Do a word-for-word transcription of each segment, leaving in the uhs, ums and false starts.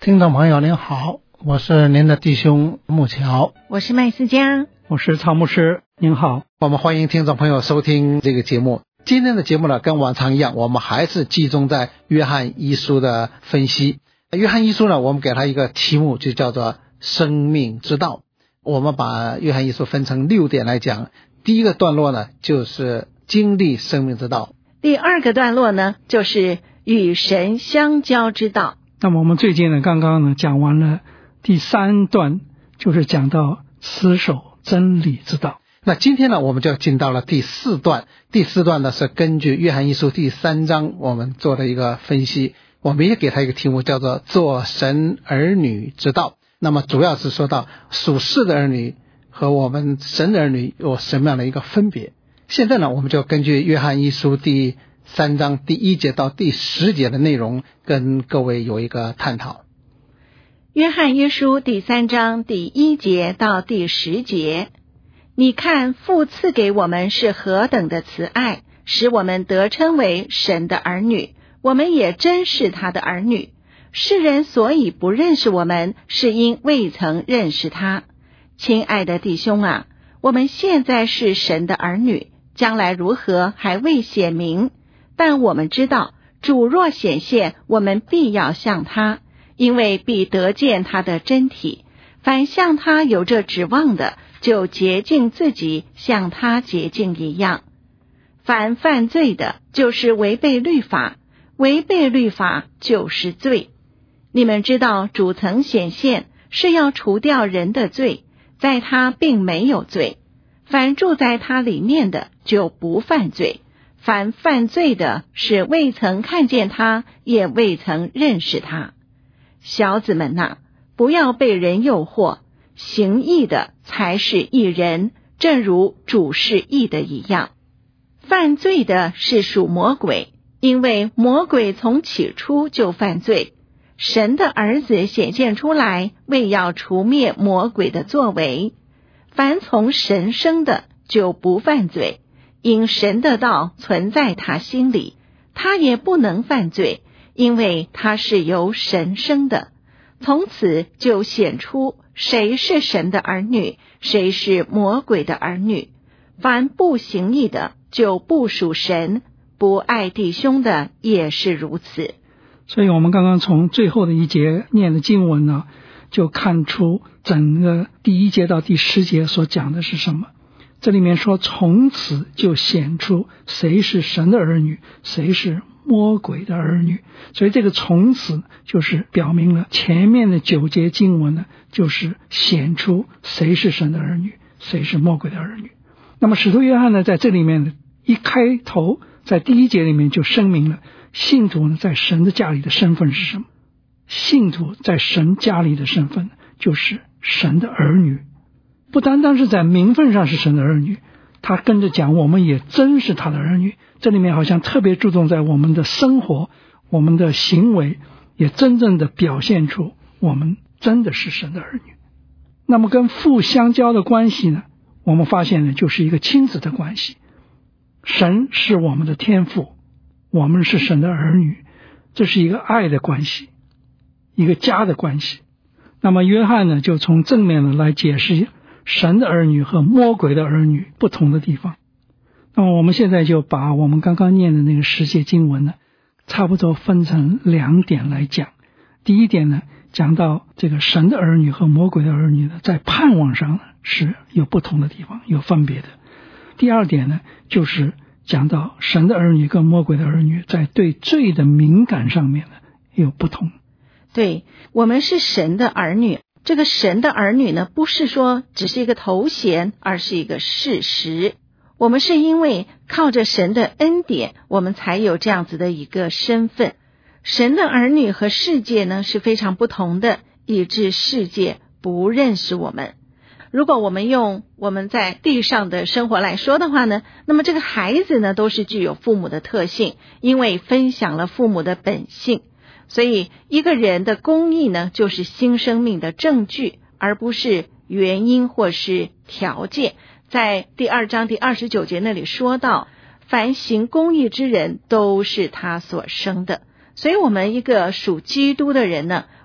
听众朋友您好，我是您的弟兄木桥， 我是麦思佳， 我是曹牧师，您好。 我们欢迎听众朋友收听这个节目。今天的节目呢，跟往常一样，我们还是集中在约翰一书的分析。约翰一书呢，我们给它一个题目，就叫做生命之道。我们把约翰一书分成六点来讲。第一个段落呢，就是经历生命之道。 第二个段落呢，就是与神相交之道。 那么我们最近呢，刚刚呢讲完了第三段，就是讲到持守真理之道。 那今天呢，我们就进到了第四段。第四段呢，是根据约翰一书第三章我们做的一个分析，我们也给他一个题目，叫做做神儿女之道。那么主要是说到属世的儿女和我们神的儿女有什么样的一个分别。现在呢，我们就根据约翰一书第三章第一节到第十节的内容跟各位有一个探讨。 约翰一书第三章第一节到第十节，你看父赐给我们是何等的慈爱，使我们得称为神的儿女，我们也真是他的儿女。世人所以不认识我们，是因未曾认识他。亲爱的弟兄啊，我们现在是神的儿女，将来如何还未显明，但我们知道主若显现，我们必要像他，因为必得见他的真体。凡像他有这指望的，就洁净自己，像他洁净一样。凡犯罪的，就是违背律法，违背律法就是罪。你们知道主曾显现，是要除掉人的罪，在他并没有罪。凡住在他里面的，就不犯罪。凡犯罪的，是未曾看见他，也未曾认识他。小子们哪，不要被人诱惑，行义的才是义人，正如主是义的一样。犯罪的是属魔鬼，因为魔鬼从起初就犯罪。神的儿子显现出来，为要除灭魔鬼的作为。凡从神生的，就不犯罪，因神的道存在他心里，他也不能犯罪，因为他是由神生的。从此就显出谁是神的儿女，谁是魔鬼的儿女。凡不行义的，就不属神，不爱弟兄的也是如此。 所以我们刚刚从最后的一节念的经文呢，就看出整个第一节到第十节所讲的是什么。这里面说从此就显出谁是神的儿女，谁是魔鬼的儿女。所以这个从此就是表明了前面的九节经文呢，就是显出谁是神的儿女，谁是魔鬼的儿女。那么使徒约翰呢，在这里面呢，一开头在第一节里面就声明了信徒呢在神的家里的身份是什么。信徒在神家里的身份就是神的儿女，不单单是在名分上是神的儿女，他跟着讲我们也真是他的儿女。这里面好像特别注重在我们的生活，我们的行为也真正的表现出我们真的是神的儿女。那么跟父相交的关系呢，我们发现呢就是一个亲子的关系。神是我们的天父，我们是神的儿女，这是一个爱的关系，一个家的关系。那么约翰呢，就从正面的来解释神的儿女和魔鬼的儿女不同的地方。那么我们现在就把我们刚刚念的那个十节经文呢，差不多分成两点来讲。第一点呢，讲到这个神的儿女和魔鬼的儿女呢，在盼望上呢是有不同的地方，有分别的。第二点呢，就是讲到神的儿女跟魔鬼的儿女在对罪的敏感上面呢有不同。 对，我们是神的儿女，这个神的儿女呢，不是说只是一个头衔，而是一个事实。我们是因为靠着神的恩典，我们才有这样子的一个身份。神的儿女和世界呢是非常不同的，以致世界不认识我们。如果我们用我们在地上的生活来说的话呢，那么这个孩子呢都是具有父母的特性，因为分享了父母的本性。所以一个人的公义呢，就是新生命的证据，而不是原因或是条件。在第二章第二十九节那里说到，凡行公义之人都是他所生的。所以我们一个属基督的人呢，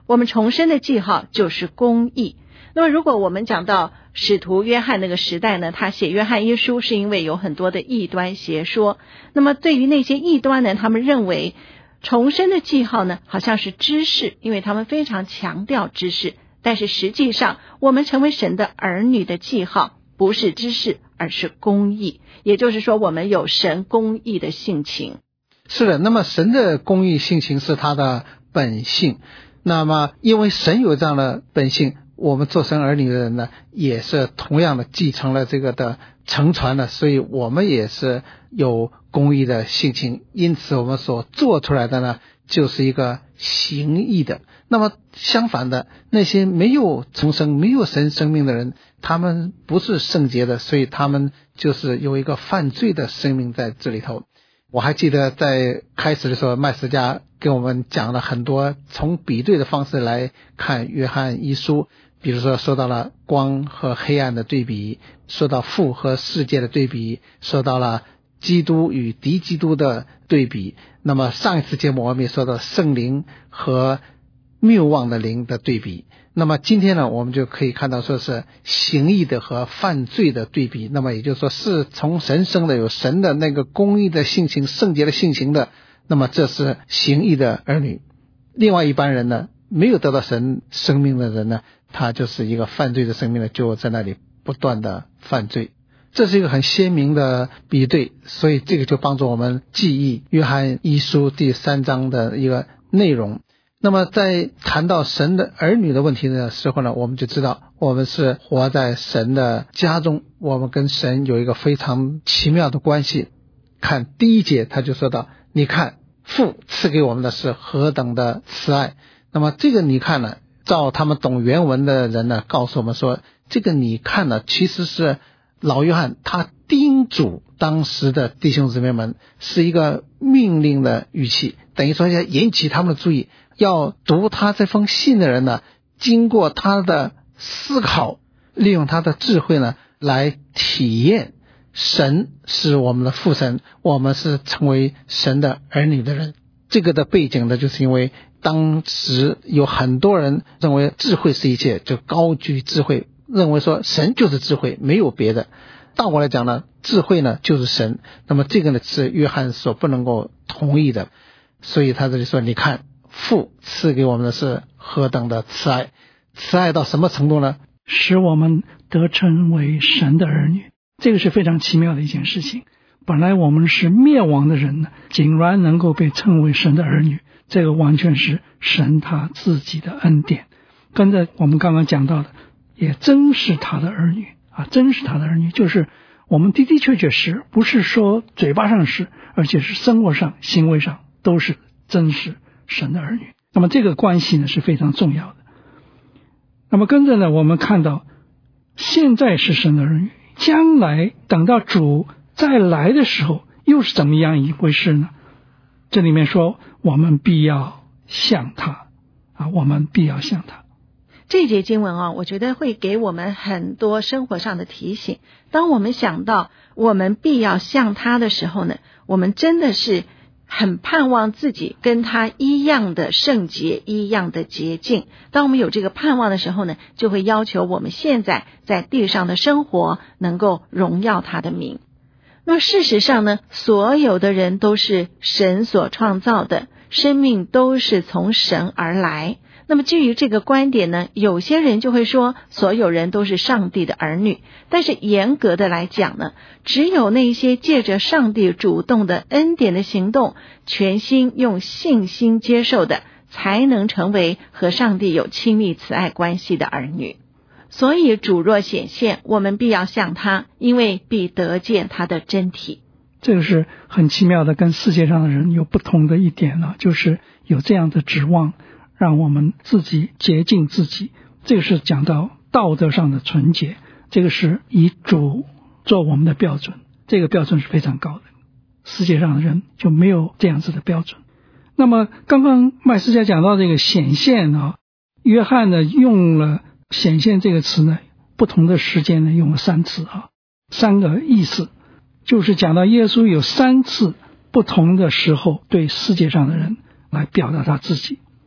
我们重生的记号就是公义。那么如果我们讲到使徒约翰那个时代呢，他写约翰一书是因为有很多的异端邪说，那么对于那些异端呢，他们认为重生的记号呢好像是知识，因为他们非常强调知识，但是实际上我们成为神的儿女的记号不是知识，而是公义，也就是说我们有神公义的性情。 是的，那么神的公义性情是他的本性，那么因为神有这样的本性，我们做神儿女的人呢也是同样的继承了这个的承传的，所以我们也是有公义的性情，因此我们所做出来的呢就是一个行义的。那么相反的，那些没有重生没有神生命的人，他们不是圣洁的，所以他们就是有一个犯罪的生命在这里头。我还记得在开始的时候，麦斯加给我们讲了很多从比对的方式来看约翰一书，比如说说到了光和黑暗的对比，说到父和世界的对比，说到了基督与敌基督的对比。那么上一次节目我们也说到圣灵和谬妄的灵的对比。那么今天呢，我们就可以看到说是行义的和犯罪的对比。那么也就是说是从神生的，有神的那个公义的性情圣洁的性情的，那么这是行义的儿女。另外一般人呢，没有得到神生命的人呢，他就是一个犯罪的生命呢，就在那里不断的犯罪。这是一个很鲜明的比对，所以这个就帮助我们记忆约翰一书第三章的一个内容。那么在谈到神的儿女的问题的时候呢，我们就知道我们是活在神的家中，我们跟神有一个非常奇妙的关系。看第一节他就说到，你看父赐给我们的是何等的慈爱。那么这个你看呢，照他们懂原文的人呢告诉我们说，这个你看呢其实是老约翰他叮嘱当时的弟兄姊妹们，是一个命令的语气，等于说要引起他们的注意，要读他这封信的人呢，经过他的思考，利用他的智慧呢，来体验神是我们的父神，我们是成为神的儿女的人。这个的背景呢，就是因为当时有很多人认为智慧是一切，就高举智慧，认为说神就是智慧，没有别的。倒过来讲呢，智慧呢就是神。那么这个呢是约翰所不能够同意的，所以他这里说，你看父赐给我们的是何等的慈爱，慈爱到什么程度呢？ 使我们得称为神的儿女。这个是非常奇妙的一件事情。本来我们是灭亡的人呢，竟然能够被称为神的儿女，这个完全是神他自己的恩典。跟着我们刚刚讲到的，也真是他的儿女啊，真是他的儿女，就是我们的的确确是，不是说嘴巴上是，而且是生活上行为上都是真是神的儿女。那么这个关系呢是非常重要的。那么跟着呢，我们看到现在是神的儿女，将来等到主再来的时候又是怎么样一回事呢？这里面说我们必要像他啊，我们必要像他。 这节经文啊，我觉得会给我们很多生活上的提醒。当我们想到我们必要像他的时候呢，我们真的是很盼望自己跟他一样的圣洁，一样的洁净。当我们有这个盼望的时候呢，就会要求我们现在在地上的生活能够荣耀他的名。那么事实上呢，所有的人都是神所创造的，生命都是从神而来。那么基于这个观点呢，有些人就会说所有人都是上帝的儿女，但是严格的来讲呢，只有那些借着上帝主动的恩典的行动，全心用信心接受的，才能成为和上帝有亲密慈爱关系的儿女。所以主若显现，我们必要像他，因为必得见他的真体。 这个是很奇妙的，跟世界上的人有不同的一点呢，就是有这样的指望，让我们自己洁净自己。这个是讲到道德上的纯洁，这个是以主做我们的标准，这个标准是非常高的，世界上的人就没有这样子的标准。那么刚刚麦斯加讲到这个显现啊，约翰呢用了显现这个词呢，不同的时间呢用了三次啊，三个意思，就是讲到耶稣有三次不同的时候对世界上的人来表达他自己。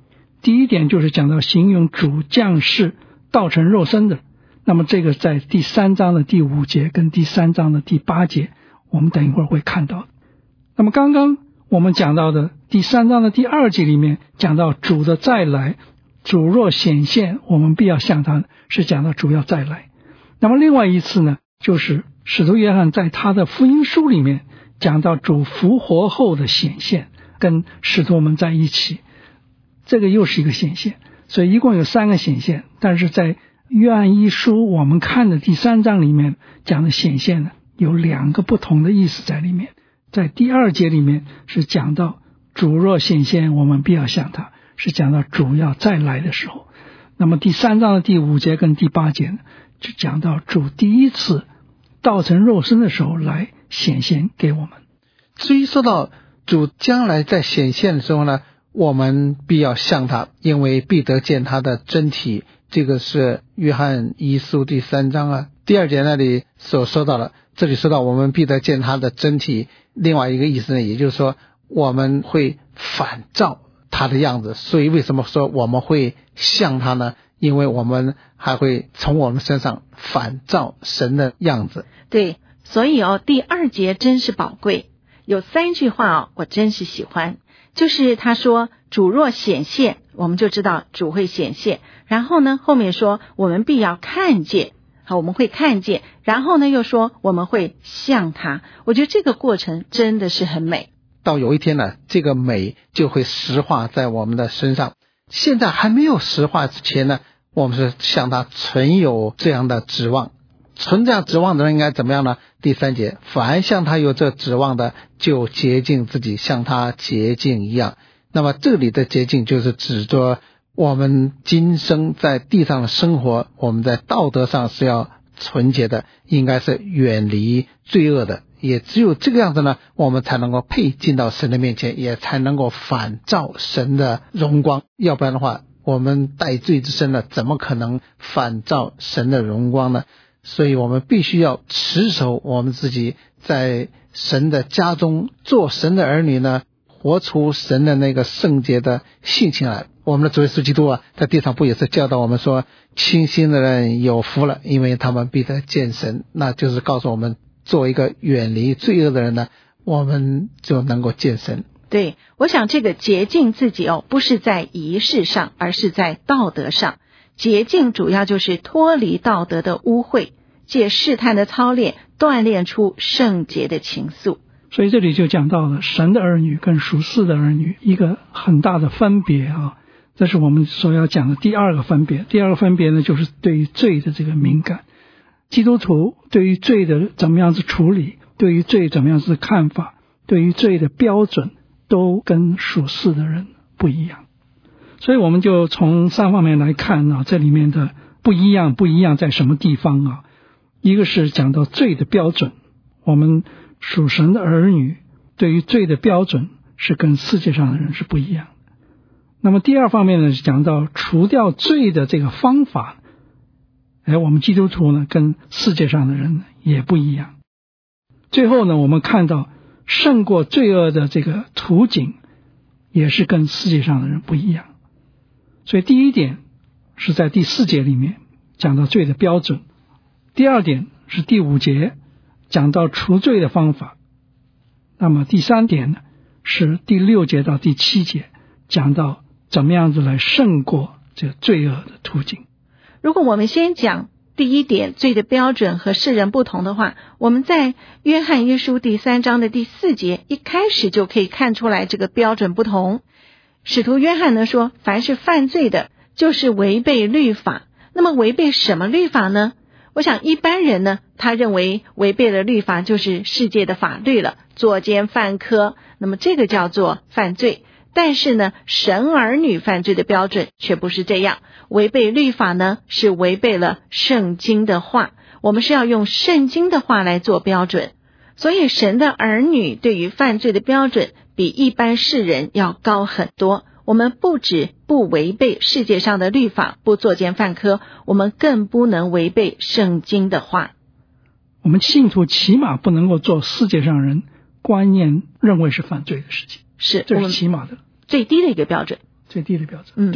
第一点就是讲到形容主降世道成肉身的，那么这个在第三章的第五节跟第三章的第八节我们等一会儿会看到。那么刚刚我们讲到的第三章的第二节里面讲到主的再来，主若显现我们必要向他，是讲到主要再来。那么另外一次呢，就是使徒约翰在他的福音书里面讲到主复活后的显现，跟使徒们在一起，这个又是一个显现。所以一共有三个显现，但是在约翰一书我们看的第三章里面讲的显现呢，有两个不同的意思在里面。在第二节里面是讲到主若显现我们必要向他，是讲到主要再来的时候。那么第三章的第五节跟第八节呢，就讲到主第一次道成肉身的时候来显现给我们。 至于说到主将来在显现的时候呢，我们必要向他，因为必得见他的真体，这个是约翰一书第三章啊第二节那里所说到的。这里说到我们必得见他的真体，另外一个意思呢，也就是说我们会反照他的样子。所以为什么说我们会像他呢？因为我们还会从我们身上反照神的样子。 对，所以哦，第二节真是宝贵，有三句话哦，我真是喜欢。就是他说主若显现，我们就知道主会显现，然后呢后面说我们必要看见，好，我们会看见，然后呢又说我们会像他。我觉得这个过程真的是很美。 到有一天呢，这个美就会实化在我们的身上。现在还没有实化之前呢，我们是向他存有这样的指望。存这样指望的人应该怎么样呢？第三节，凡向他有这指望的，就洁净自己，像他洁净一样。那么这里的洁净就是指着我们今生在地上的生活，我们在道德上是要纯洁的，应该是远离罪恶的。也只有这个样子呢，我们才能够配进到神的面前，也才能够反照神的荣光。要不然的话，我们带罪之身呢，怎么可能反照神的荣光呢？所以我们必须要持守我们自己在神的家中做神的儿女呢，活出神的那个圣洁的性情来。我们的主耶稣基督啊，在地上不也是教导我们说，清心的人有福了，因为他们必得见神。那就是告诉我们，做一个远离罪恶的人呢，我们就能够见神。 对，我想这个洁净自己哦，不是在仪式上，而是在道德上。洁净主要就是脱离道德的污秽，借试探的操练锻炼出圣洁的情愫。 所以这里就讲到了神的儿女跟属世的儿女一个很大的分别啊，这是我们所要讲的第二个分别。第二个分别呢，就是对于罪的这个敏感。基督徒对于罪的怎么样子处理，对于罪怎么样子看法，对于罪的标准都跟属世的人不一样。所以我们就从三方面来看啊，这里面的不一样不一样在什么地方啊？一个是讲到罪的标准，我们属神的儿女对于罪的标准是跟世界上的人是不一样的。那么第二方面呢，是讲到除掉罪的这个方法，哎，我们基督徒呢跟世界上的人呢也不一样。最后呢，我们看到胜过罪恶的这个途径也是跟世界上的人不一样。所以第一点是在第四节里面讲到罪的标准，第二点是第五节讲到除罪的方法，那么第三点呢是第六节到第七节讲到怎么样子来胜过这个罪恶的途径。 如果我们先讲第一点，罪的标准和世人不同的话，我们在约翰一书第三章的第四节一开始就可以看出来这个标准不同。使徒约翰呢说，凡是犯罪的就是违背律法。那么违背什么律法呢？我想一般人呢，他认为违背了律法就是世界的法律了，作奸犯科，那么这个叫做犯罪。但是呢，神儿女犯罪的标准却不是这样，违背律法呢是违背了圣经的话，我们是要用圣经的话来做标准。所以神的儿女对于犯罪的标准比一般世人要高很多。我们不止不违背世界上的律法，不作奸犯科，我们更不能违背圣经的话。 我们信徒起码不能够做世界上人观念认为是犯罪的事情， 是这是起码的最低的一个标准， 最低的标准。 嗯， 对。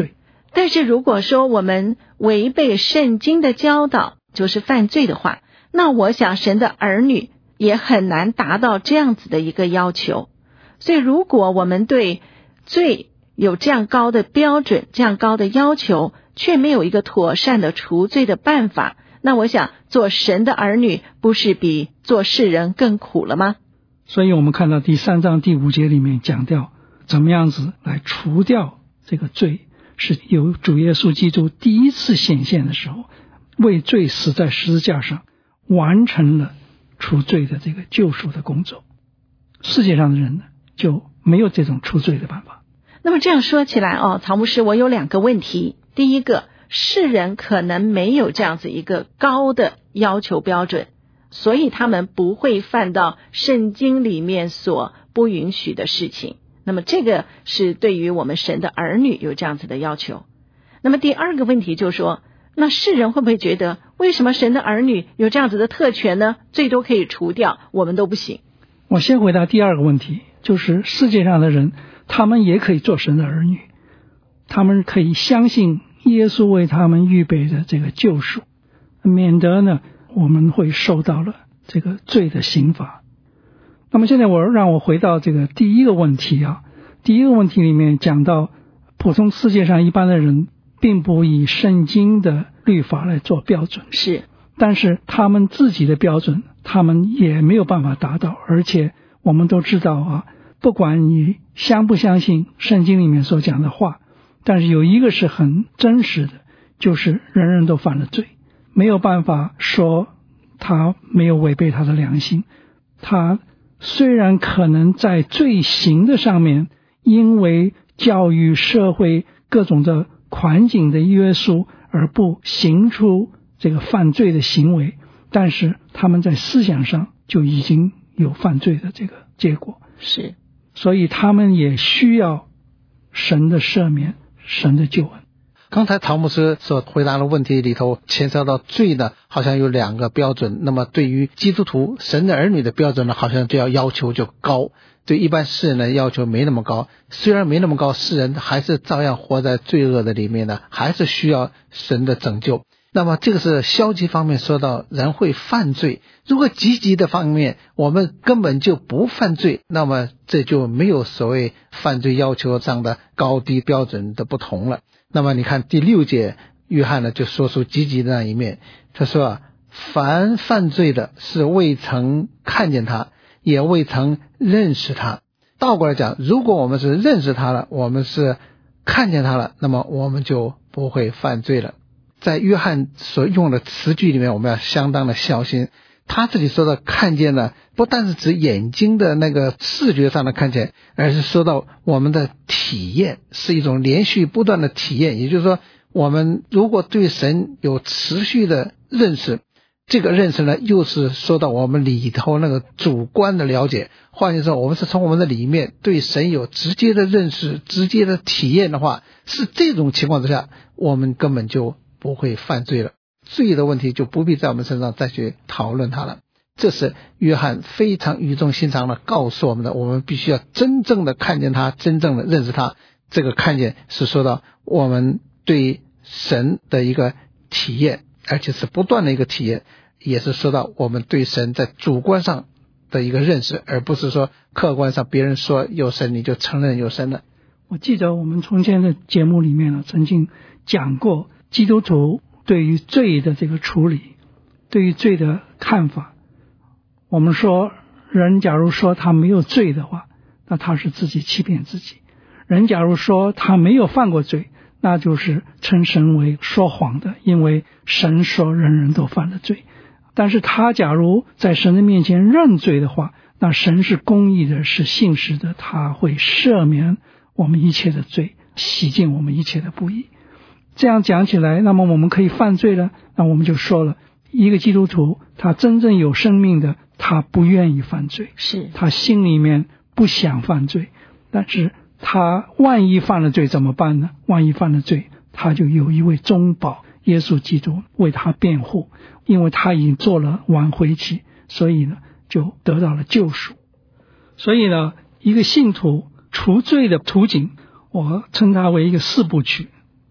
但是如果说我们违背圣经的教导，就是犯罪的话，那我想神的儿女也很难达到这样子的一个要求。所以如果我们对罪有这样高的标准，这样高的要求，却没有一个妥善的除罪的办法，那我想做神的儿女不是比做世人更苦了吗？ 所以我们看到第三章第五节里面讲掉怎么样子来除掉这个罪，是由主耶稣基督第一次显现的时候，为罪死在十字架上，完成了除罪的这个救赎的工作。世界上的人呢，就没有这种除罪的办法。 那么这样说起来哦，曹牧师，我有两个问题。第一个，世人可能没有这样子一个高的要求标准，所以他们不会犯到圣经里面所不允许的事情。那么这个是对于我们神的儿女有这样子的要求。那么第二个问题就是说，那世人会不会觉得，为什么神的儿女有这样子的特权呢？最多可以除掉，我们都不行。 我先回答第二个问题，就是世界上的人，他们也可以做神的儿女，他们可以相信耶稣为他们预备的这个救赎，免得呢我们会受到了这个罪的刑罚。那么现在我让我回到这个第一个问题啊，第一个问题里面讲到，普通世界上一般的人并不以圣经的律法来做标准， 是， 但是他们自己的标准他们也没有办法达到。而且我们都知道啊，不管你相不相信圣经里面所讲的话，但是有一个是很真实的，就是人人都犯了罪，没有办法说他没有违背他的良心。他虽然可能在罪行的上面因为教育社会各种的环境的约束而不行出这个犯罪的行为，但是他们在思想上就已经有犯罪的这个结果。 是， 所以他们也需要神的赦免，神的救恩。 刚才曹牧师所回答的问题里头牵涉到罪呢，好像有两个标准。那么对于基督徒神的儿女的标准呢，好像就要要求就高，对一般世人的要求没那么高。虽然没那么高，世人还是照样活在罪恶的里面呢，还是需要神的拯救。那么这个是消极方面说到人会犯罪，如果积极的方面我们根本就不犯罪，那么这就没有所谓犯罪要求上的高低标准的不同了。那么你看第六节，约翰呢就说出积极的那一面，他说啊，凡犯罪的是未曾看见他，也未曾认识他。倒过来讲，如果我们是认识他了，我们是看见他了，那么我们就不会犯罪了。在约翰所用的词句里面，我们要相当的小心。他这里说的看见呢，不但是指眼睛的那个视觉上的看见，而是说到我们的体验，是一种连续不断的体验。也就是说，我们如果对神有持续的认识，这个认识呢，又是说到我们里头那个主观的了解。换句话说，我们是从我们的里面对神有直接的认识，直接的体验的话，是这种情况之下，我们根本就不会犯罪了。罪的问题就不必在我们身上再去讨论它了。这是约翰非常语重心长的告诉我们的，我们必须要真正的看见他，真正的认识他。这个看见是说到我们对神的一个体验，而且是不断的一个体验，也是说到我们对神在主观上的一个认识，而不是说客观上别人说有神你就承认有神了。 我记得我们从前的节目里面呢，曾经讲过基督徒对于罪的这个处理，对于罪的看法。我们说人假如说他没有罪的话，那他是自己欺骗自己。人假如说他没有犯过罪，那就是称神为说谎的，因为神说人人都犯了罪。但是他假如在神的面前认罪的话，那神是公义的，是信实的，他会赦免我们一切的罪，洗净我们一切的不义。这样讲起来，那么我们可以犯罪了，那我们就说了，一个基督徒他真正有生命的，他不愿意犯罪， 是他心里面不想犯罪，但是他万一犯了罪怎么办呢？万一犯了罪，他就有一位中保耶稣基督为他辩护，因为他已经做了挽回期，所以呢就得到了救赎。所以呢，一个信徒除罪的途径，我称它为一个四部曲。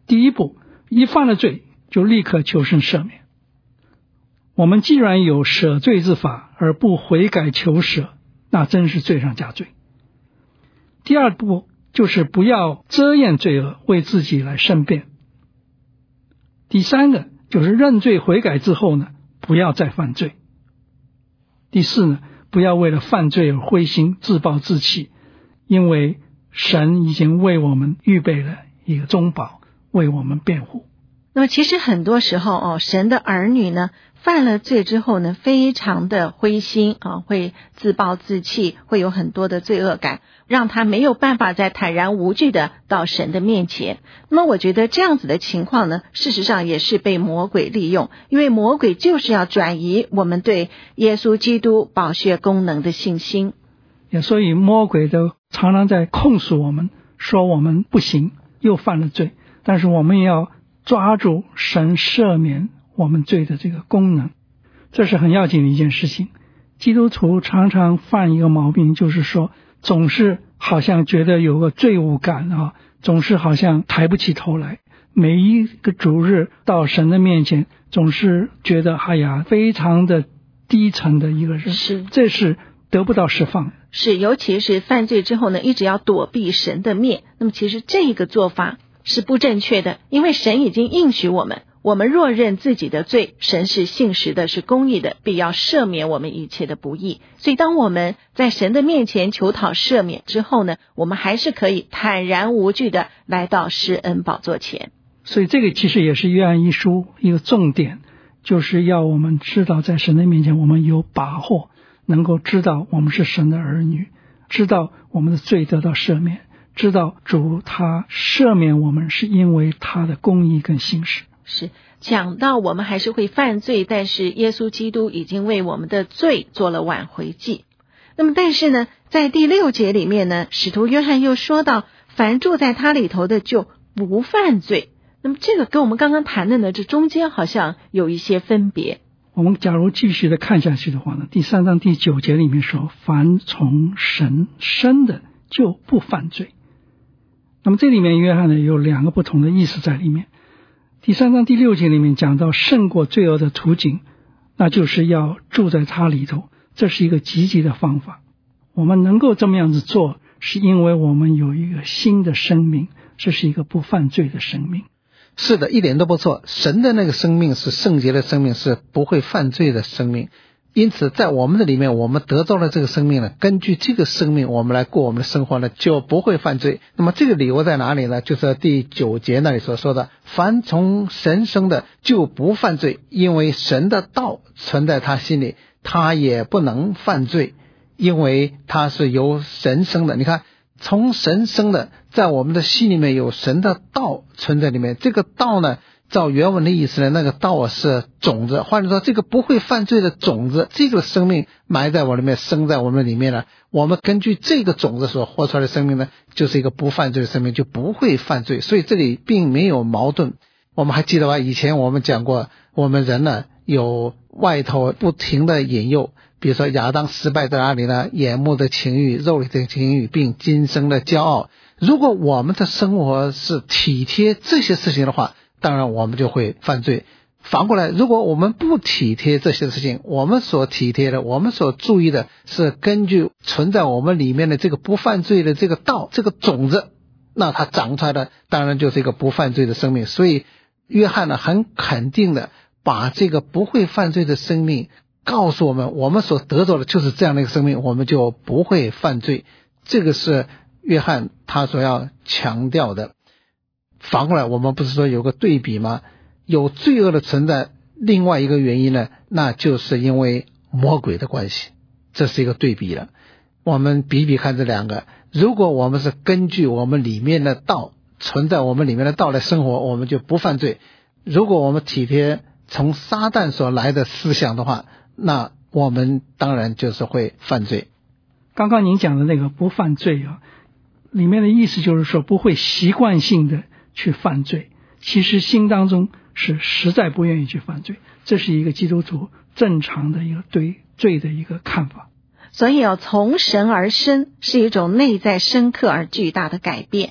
第一步，一犯了罪就立刻求神赦免。我们既然有赦罪之法而不悔改求赦，那真是罪上加罪。第二步就是不要遮掩罪恶，为自己来申辩。第三个就是认罪悔改之后呢，不要再犯罪。第四呢，不要为了犯罪而灰心自暴自弃，因为神已经为我们预备了一个中保，为我们辩护。 那么其实很多时候哦，神的儿女呢犯了罪之后呢，非常的灰心啊，会自暴自弃，会有很多的罪恶感，让他没有办法再坦然无惧的到神的面前。那么我觉得这样子的情况呢，事实上也是被魔鬼利用，因为魔鬼就是要转移我们对耶稣基督宝血功能的信心。 也所以魔鬼都常常在控诉我们，说我们不行，又犯了罪，但是我们也要抓住神赦免我们罪的这个功能，这是很要紧的一件事情。基督徒常常犯一个毛病，就是说总是好像觉得有个罪恶感啊，总是好像抬不起头来，每一个主日到神的面前总是觉得哎呀非常的低沉的一个人， 是这是得不到释放。 是，尤其是犯罪之后呢，一直要躲避神的面，那么其实这个做法是不正确的，因为神已经应许我们，我们若认自己的罪，神是信实的，是公义的，必要赦免我们一切的不义。所以当我们在神的面前求讨赦免之后呢，我们还是可以坦然无惧的来到施恩宝座前。 所以这个其实也是约翰一书一个重点，就是要我们知道在神的面前我们有把握，能够知道我们是神的儿女，知道我们的罪得到赦免，知道主他赦免我们是因为他的公义跟信实。 是讲到我们还是会犯罪，但是耶稣基督已经为我们的罪做了挽回祭。那么但是呢，在第六节里面呢，使徒约翰又说到，凡住在他里头的就不犯罪。那么这个跟我们刚刚谈的呢，这中间好像有一些分别。 我们假如继续的看下去的话呢，第三章第九节里面说，凡从神生的就不犯罪。那么这里面约翰呢有两个不同的意思在里面。第三章第六节里面讲到胜过罪恶的途径，那就是要住在他里头，这是一个积极的方法。我们能够这么样子做，是因为我们有一个新的生命，这是一个不犯罪的生命。 是的，一点都不错，神的那个生命是圣洁的生命，是不会犯罪的生命。因此在我们的里面，我们得到了这个生命呢，根据这个生命我们来过我们的生活呢，就不会犯罪。那么这个理由在哪里呢？就是第九节那里所说的，凡从神生的就不犯罪，因为神的道存在他心里，他也不能犯罪，因为他是由神生的。你看，从神生的，在我们的心里面有神的道存在里面。这个道呢，照原文的意思呢，那个道是种子，换句话说，这个不会犯罪的种子，这个生命埋在我里面，生在我们里面了。我们根据这个种子所活出来的生命呢，就是一个不犯罪的生命，就不会犯罪。所以这里并没有矛盾。我们还记得吧？以前我们讲过，我们人呢有外头不停的引诱，比如说亚当失败在哪里呢？眼目的情欲、肉体的情欲，并今生的骄傲。如果我们的生活是体贴这些事情的话，当然我们就会犯罪。反过来，如果我们不体贴这些事情，我们所体贴的，我们所注意的是根据存在我们里面的这个不犯罪的这个道，这个种子，那它长出来的当然就是一个不犯罪的生命。所以约翰呢很肯定的把这个不会犯罪的生命告诉我们，我们所得到的就是这样的一个生命，我们就不会犯罪。这个是约翰他所要强调的。反过来，我们不是说有个对比吗？有罪恶的存在，另外一个原因呢，那就是因为魔鬼的关系，这是一个对比了。我们比比看这两个，如果我们是根据我们里面的道，存在我们里面的道来生活，我们就不犯罪。如果我们体贴从撒旦所来的思想的话，那我们当然就是会犯罪。 刚刚您讲的那个不犯罪啊，里面的意思就是说不会习惯性的去犯罪，其实心当中是实在不愿意去犯罪，这是一个基督徒正常的一个对罪的一个看法。 所以哦，从神而生是一种内在深刻而巨大的改变，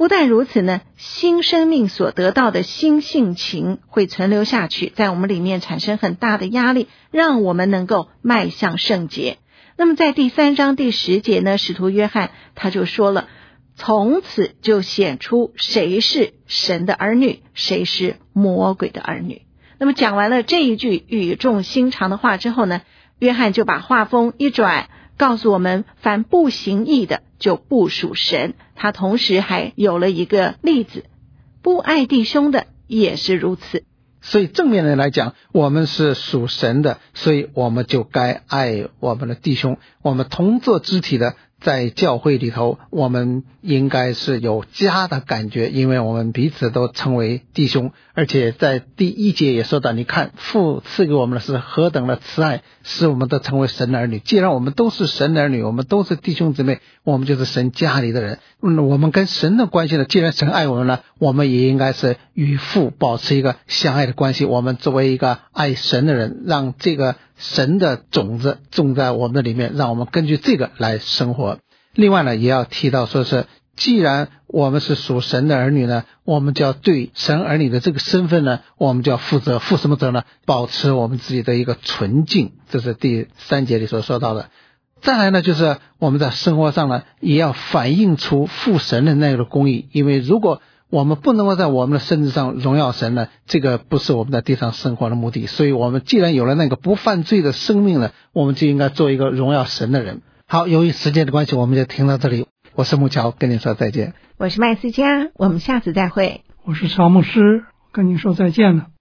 不但如此呢，新生命所得到的新性情会存留下去，在我们里面产生很大的压力，让我们能够迈向圣洁。那么在第三章第十节呢，使徒约翰他就说了，从此就显出谁是神的儿女，谁是魔鬼的儿女。那么讲完了这一句语重心长的话之后呢，约翰就把话锋一转，告诉我们凡不行义的就不属神。他同时还有了一个例子，不爱弟兄的也是如此。 所以正面的来讲，我们是属神的，所以我们就该爱我们的弟兄。我们同作肢体的，在教会里头，我们应该是有家的感觉，因为我们彼此都称为弟兄。而且在第一节也说到，你看父赐给我们的是何等的慈爱，使我们都成为神的儿女。既然我们都是神的儿女，我们都是弟兄姊妹，我们就是神家里的人。嗯，我们跟神的关系呢，既然神爱我们呢，我们也应该是与父保持一个相爱的关系。我们作为一个爱神的人，让这个神的种子种在我们的里面，让我们根据这个来生活。另外呢，也要提到说是，既然我们是属神的儿女呢，我们就要对神儿女的这个身份呢，我们就要负责。负什么责呢？保持我们自己的一个纯净，这是第三节里所说到的。再来呢，就是我们在生活上呢，也要反映出父神的那个公义。因为如果我们不能够在我们的身子上荣耀神呢，这个不是我们在地上生活的目的。所以我们既然有了那个不犯罪的生命呢，我们就应该做一个荣耀神的人。好，由于时间的关系，我们就听到这里。我是木桥，跟你说再见。 我是麦斯嘉，我们下次再会。 我是曹牧师，跟你说再见了。